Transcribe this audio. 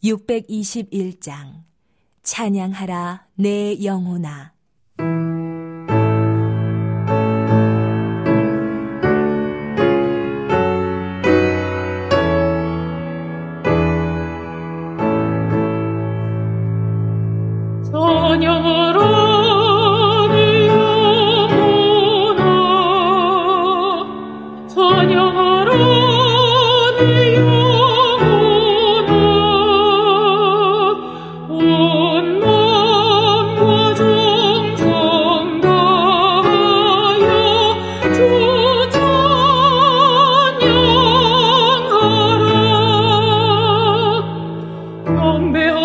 621장 찬양하라 내 영혼아. 찬양하라 내 영혼아, 찬양하라 내 영혼아. 온 마음과 정성 다하여 주 찬양하라. 경배하라